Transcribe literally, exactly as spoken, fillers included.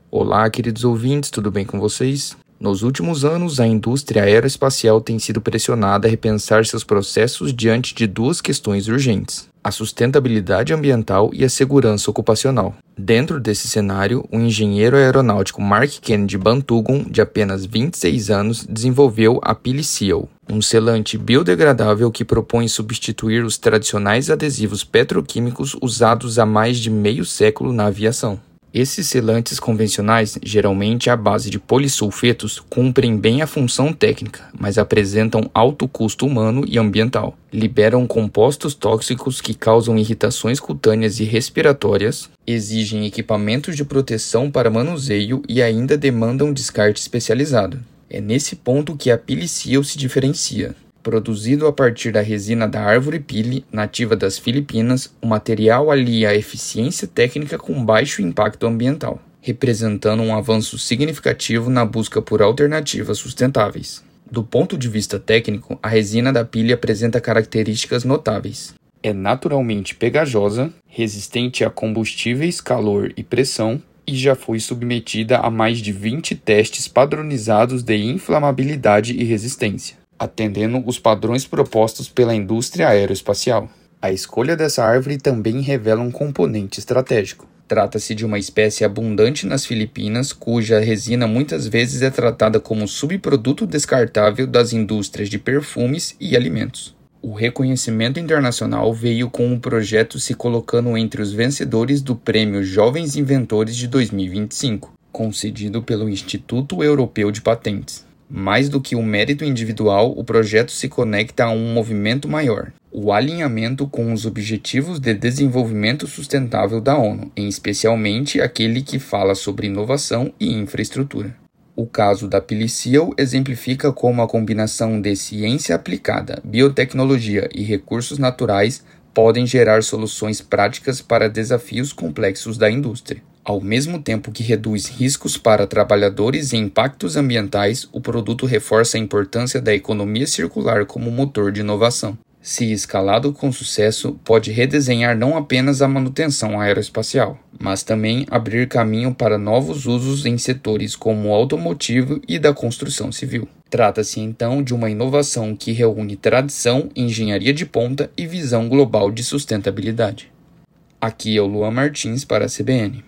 Olá, queridos ouvintes, tudo bem com vocês? Nos últimos anos, a indústria aeroespacial tem sido pressionada a repensar seus processos diante de duas questões urgentes: a sustentabilidade ambiental e a segurança ocupacional. Dentro desse cenário, o engenheiro aeronáutico Mark Kennedy Bantugun, de apenas vinte e seis anos, desenvolveu a PILI-Seal, um selante biodegradável que propõe substituir os tradicionais adesivos petroquímicos usados há mais de meio século na aviação. Esses selantes convencionais, geralmente à base de polissulfetos, cumprem bem a função técnica, mas apresentam alto custo humano e ambiental. Liberam compostos tóxicos que causam irritações cutâneas e respiratórias, exigem equipamentos de proteção para manuseio e ainda demandam descarte especializado. É nesse ponto que a PILI-Seal se diferencia. Produzido a partir da resina da árvore pili, nativa das Filipinas, o material alia a eficiência técnica com baixo impacto ambiental, representando um avanço significativo na busca por alternativas sustentáveis. Do ponto de vista técnico, a resina da pili apresenta características notáveis. É naturalmente pegajosa, resistente a combustíveis, calor e pressão, e já foi submetida a mais de vinte testes padronizados de inflamabilidade e resistência, atendendo os padrões propostos pela indústria aeroespacial. A escolha dessa árvore também revela um componente estratégico. Trata-se de uma espécie abundante nas Filipinas, cuja resina muitas vezes é tratada como subproduto descartável das indústrias de perfumes e alimentos. O reconhecimento internacional veio com o projeto se colocando entre os vencedores do Prêmio Jovens Inventores de dois mil e vinte e cinco, concedido pelo Instituto Europeu de Patentes. Mais do que um mérito individual, o projeto se conecta a um movimento maior: o alinhamento com os Objetivos de Desenvolvimento Sustentável da ONU, em especialmente aquele que fala sobre inovação e infraestrutura. O caso da PILI-Seal exemplifica como a combinação de ciência aplicada, biotecnologia e recursos naturais podem gerar soluções práticas para desafios complexos da indústria. Ao mesmo tempo que reduz riscos para trabalhadores e impactos ambientais, o produto reforça a importância da economia circular como motor de inovação. Se escalado com sucesso, pode redesenhar não apenas a manutenção aeroespacial, mas também abrir caminho para novos usos em setores como o automotivo e da construção civil. Trata-se então de uma inovação que reúne tradição, engenharia de ponta e visão global de sustentabilidade. Aqui é o Luan Martins para a C B N.